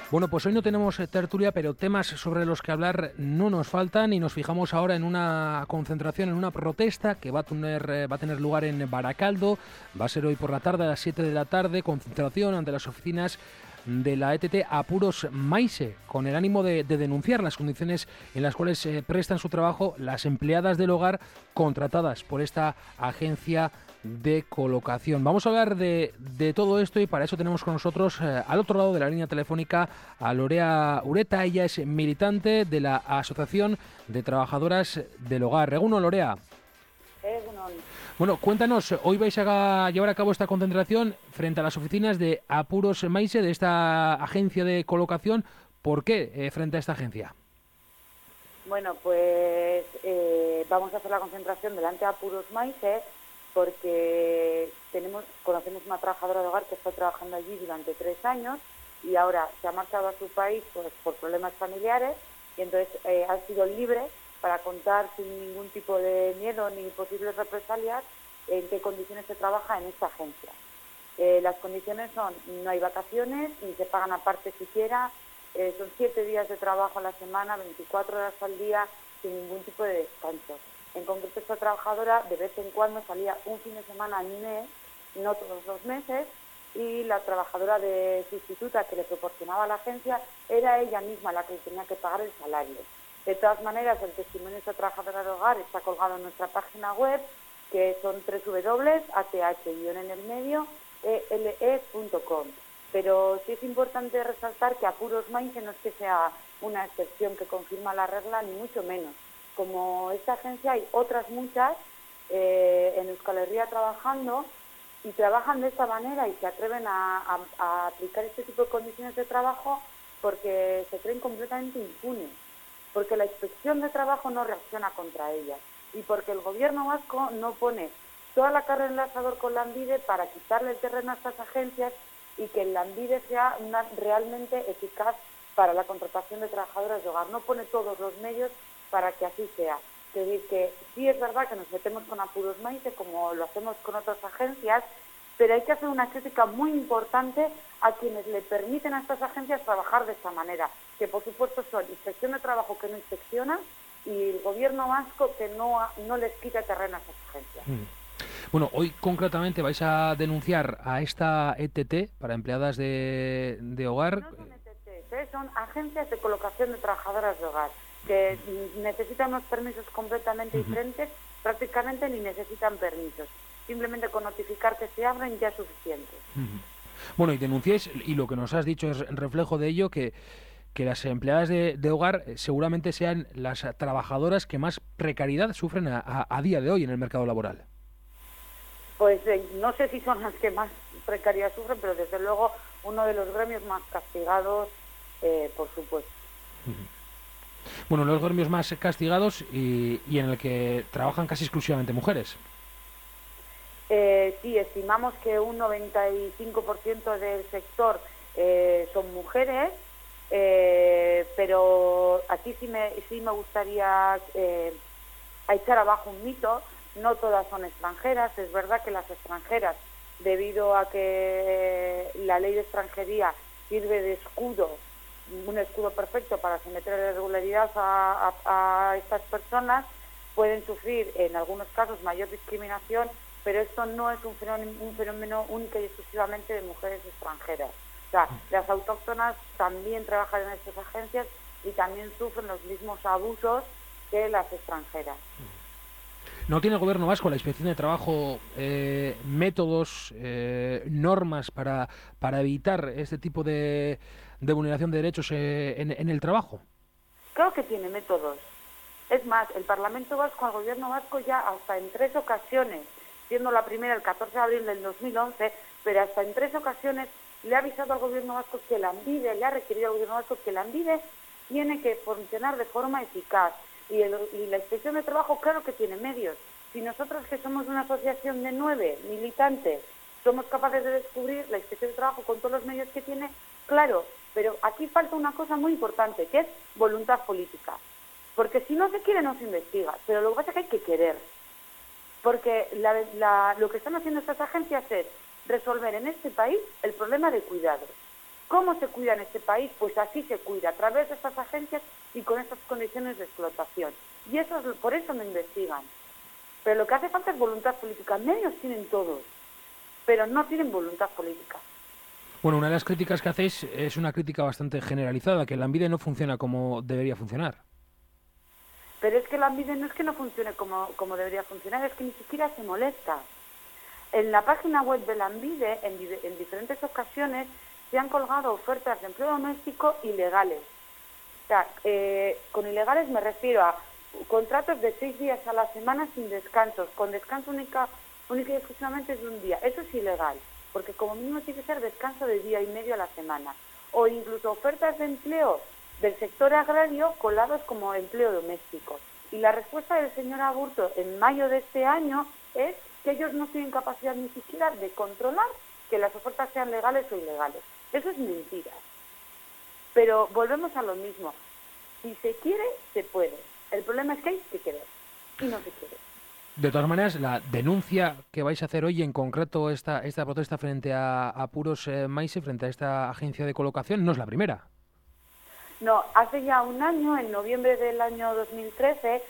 Bueno, pues hoy no tenemos tertulia, pero temas sobre los que hablar no nos faltan y nos fijamos ahora en una concentración, en una protesta que va a tener lugar en Baracaldo. Va a ser hoy por la tarde a las 7 de la tarde, concentración ante las oficinas de la ETT Apuros Maise, con el ánimo de denunciar las condiciones en las cuales prestan su trabajo las empleadas del hogar contratadas por esta agencia de colocación. Vamos a hablar de todo esto y para eso tenemos con nosotros al otro lado de la línea telefónica a Lorea Ureta. Ella es militante de la Asociación de Trabajadoras del Hogar. Egunon, Lorea. Bueno, cuéntanos, hoy vais a llevar a cabo esta concentración frente a las oficinas de Apuros Maise, de esta agencia de colocación. ¿Por qué frente a esta agencia? Bueno, pues vamos a hacer la concentración delante de Apuros Maise porque conocemos una trabajadora de hogar que está trabajando allí durante 3 años y ahora se ha marchado a su país pues, por problemas familiares y entonces ha sido libre para contar sin ningún tipo de miedo ni posibles represalias en qué condiciones se trabaja en esta agencia. Las condiciones son, no hay vacaciones, ni se pagan aparte siquiera, son 7 días de trabajo a la semana, 24 horas al día, sin ningún tipo de descanso. En concreto, esta trabajadora de vez en cuando salía un fin de semana al mes, no todos los meses, y la trabajadora de sustituta que le proporcionaba a la agencia era ella misma la que le tenía que pagar el salario. De todas maneras, el testimonio de esta trabajadora de hogar está colgado en nuestra página web, que son www.ath-ele.com. Pero sí es importante resaltar que Apuros Maise no es que sea una excepción que confirma la regla, ni mucho menos. Como esta agencia hay otras muchas en Euskal Herria trabajando y trabajan de esta manera y se atreven a aplicar este tipo de condiciones de trabajo porque se creen completamente impunes, porque la inspección de trabajo no reacciona contra ellas y porque el gobierno vasco no pone toda la carne en el asador con Lanbide para quitarle el terreno a estas agencias y que el Lanbide sea realmente eficaz para la contratación de trabajadoras de hogar. No pone todos los medios para que así sea. Es decir, que sí es verdad que nos metemos con Apuros Maise, como lo hacemos con otras agencias, pero hay que hacer una crítica muy importante a quienes le permiten a estas agencias trabajar de esta manera, que por supuesto son inspección de trabajo que no inspecciona y el gobierno vasco que no les quita terreno a estas agencias. Bueno, hoy concretamente vais a denunciar a esta ETT para empleadas de hogar. No son ETT, son agencias de colocación de trabajadoras de hogar, que necesitan unos permisos completamente diferentes, prácticamente ni necesitan permisos. Simplemente con notificar que se abren ya es suficiente. Bueno, y denunciáis, y lo que nos has dicho es reflejo de ello, que las empleadas de hogar seguramente sean las trabajadoras que más precariedad sufren a día de hoy en el mercado laboral. Pues no sé si son las que más precariedad sufren, pero desde luego uno de los gremios más castigados, por supuesto. Bueno, los gremios más castigados y en el que trabajan casi exclusivamente mujeres. Sí, estimamos que un 95% del sector son mujeres, pero aquí sí me gustaría echar abajo un mito. No todas son extranjeras. Es verdad que las extranjeras, debido a que la ley de extranjería sirve de escudo, un escudo perfecto para someter a irregularidad a estas personas, pueden sufrir en algunos casos mayor discriminación, pero esto no es un fenómeno único y exclusivamente de mujeres extranjeras. O sea, las autóctonas también trabajan en estas agencias y también sufren los mismos abusos que las extranjeras. ¿No tiene el gobierno vasco, la Inspección de Trabajo, métodos, normas para evitar este tipo de vulneración de derechos en el trabajo? Creo que tiene métodos. Es más, el Parlamento Vasco al gobierno vasco ya hasta en 3 ocasiones, siendo la primera el 14 de abril del 2011, pero hasta en 3 ocasiones le ha avisado al gobierno vasco que Lanbide, le ha requerido al gobierno vasco que Lanbide tiene que funcionar de forma eficaz. Y la Inspección de Trabajo, claro que tiene medios. Si nosotros, que somos una asociación de 9 militantes, somos capaces de descubrir la Inspección de Trabajo con todos los medios que tiene, claro, pero aquí falta una cosa muy importante, que es voluntad política. Porque si no se quiere, no se investiga, pero lo que pasa es que hay que querer. Porque lo que están haciendo estas agencias es resolver en este país el problema de cuidados. ¿Cómo se cuida en este país? Pues así se cuida, a través de estas agencias y con estas condiciones de explotación. Y por eso no investigan. Pero lo que hace falta es voluntad política. Medios tienen todos, pero no tienen voluntad política. Bueno, una de las críticas que hacéis es una crítica bastante generalizada, que Lanbide no funciona como debería funcionar. Pero es que Lanbide no es que no funcione como debería funcionar, es que ni siquiera se molesta. En la página web de Lanbide, en diferentes ocasiones, se han colgado ofertas de empleo doméstico ilegales. O sea, con ilegales me refiero a contratos de 6 días a la semana sin descansos, con descanso única y exclusivamente de un día. Eso es ilegal, porque como mínimo tiene que ser descanso de día y medio a la semana. O incluso ofertas de empleo del sector agrario colados como empleo doméstico. Y la respuesta del señor Aburto en mayo de este año es que ellos no tienen capacidad ni siquiera de controlar que las ofertas sean legales o ilegales. Eso es mentira. Pero volvemos a lo mismo. Si se quiere, se puede. El problema es que hay que querer y no se quiere. De todas maneras, la denuncia que vais a hacer hoy, en concreto esta protesta frente a Puros Maíz, frente a esta agencia de colocación, no es la primera. No, hace ya un año, en noviembre del año 2013,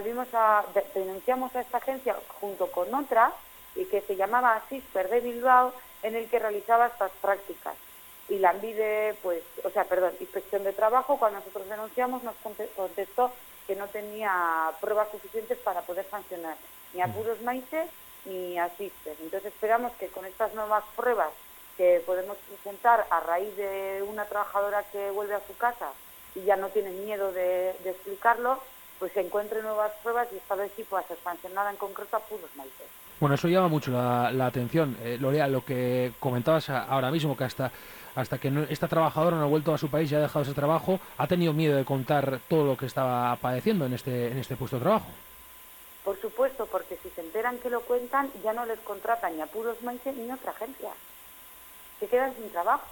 denunciamos a esta agencia junto con otra, y que se llamaba Asisper de Bilbao, en el que realizaba estas prácticas. Y Lanbide, Inspección de Trabajo, cuando nosotros denunciamos, nos contestó que no tenía pruebas suficientes para poder sancionar ni a Puros Maíz ni a Asisper. Entonces esperamos que con estas nuevas pruebas que podemos presentar a raíz de una trabajadora que vuelve a su casa y ya no tiene miedo de explicarlo, pues se encuentren nuevas pruebas y esta vez sí pueda ser sancionada en concreto a Puros Maíz. Bueno, eso llama mucho la atención. Lorea, lo que comentabas ahora mismo, que hasta que esta trabajadora no ha vuelto a su país y ha dejado ese trabajo, ha tenido miedo de contar todo lo que estaba padeciendo en este puesto de trabajo. Por supuesto, porque si se enteran que lo cuentan, ya no les contratan ni a Puros Maíz ni a otra agencia. Se quedan sin trabajo.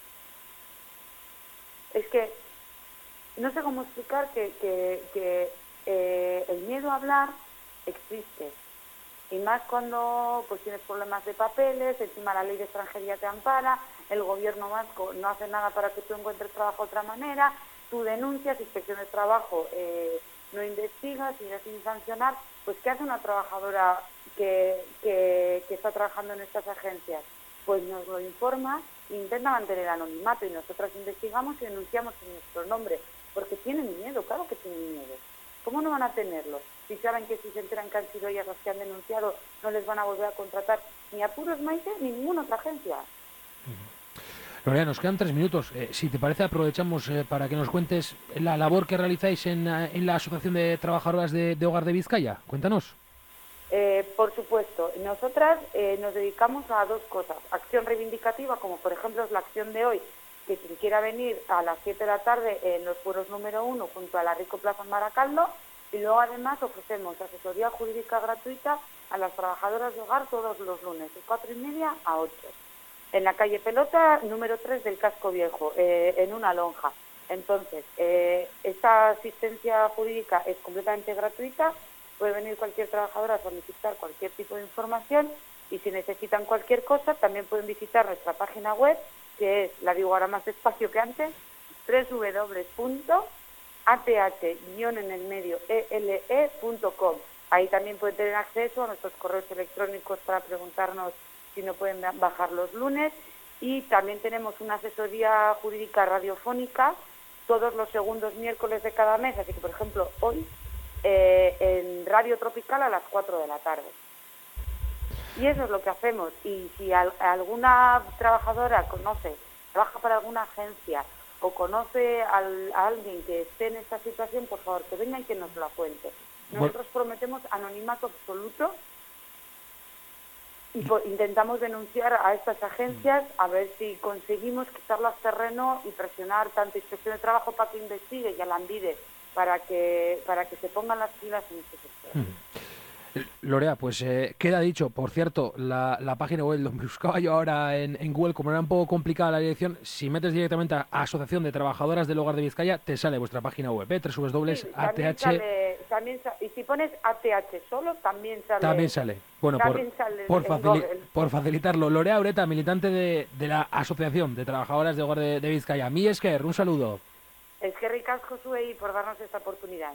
Es que no sé cómo explicar que el miedo a hablar existe. Y más cuando pues tienes problemas de papeles, encima la ley de extranjería te ampara, el gobierno vasco no hace nada para que tú encuentres trabajo de otra manera, tú denuncias, Inspección de Trabajo no investiga, sigue sin sancionar. Pues ¿qué hace una trabajadora que está trabajando en estas agencias? Pues nos lo informa e intenta mantener anonimato, y nosotras investigamos y denunciamos en nuestro nombre, porque tienen miedo, claro que tienen miedo. ¿Cómo no van a tenerlo? Si saben que si se enteran que han sido ellas las que han denunciado, no les van a volver a contratar ni a Puros Maíz ni ninguna otra agencia. Lorea, nos quedan 3 minutos. Si te parece, aprovechamos para que nos cuentes la labor que realizáis en la Asociación de Trabajadoras de Hogar de Vizcaya. Cuéntanos. Por supuesto, nosotras nos dedicamos a 2 cosas. Acción reivindicativa, como por ejemplo es la acción de hoy, que quien quiera venir a las 7 de la tarde en los Puros número 1 junto a la Rico Plaza en Baracaldo, y luego además ofrecemos asesoría jurídica gratuita a las trabajadoras de hogar todos los lunes, de 4:30 a 8, en la calle Pelota, número 3 del Casco Viejo, en una lonja. Entonces, esta asistencia jurídica es completamente gratuita, puede venir cualquier trabajadora a solicitar cualquier tipo de información, y si necesitan cualquier cosa también pueden visitar nuestra página web, que es, la digo ahora más despacio que antes, www.ath-ele.com. Ahí también pueden tener acceso a nuestros correos electrónicos para preguntarnos si no pueden bajar los lunes, y también tenemos una asesoría jurídica radiofónica todos los segundos miércoles de cada mes, así que por ejemplo hoy en Radio Tropical a las 4 de la tarde. Y eso es lo que hacemos. Y si alguna trabajadora trabaja para alguna agencia o conoce a alguien que esté en esta situación, por favor, que venga y que nos la cuente. Nosotros prometemos anonimato absoluto y intentamos denunciar a estas agencias a ver si conseguimos quitarlas terreno y presionar tanto Inspección de Trabajo para que investigue y a Lanbide para que se pongan las pilas en este sector. Lorea, pues queda dicho. Por cierto, la página web, lo buscaba yo ahora en Google, como era un poco complicada la dirección, si metes directamente a Asociación de Trabajadoras del Hogar de Vizcaya, te sale vuestra página web, www.ath... también y si pones ATH solo, también sale. También sale. Bueno, también sale por facilitarlo. Lorea Ureta, militante de la Asociación de Trabajadoras de Hogar de Vizcaya. Mi Esker, un saludo. Es que ricasco, Josué, y por darnos esta oportunidad.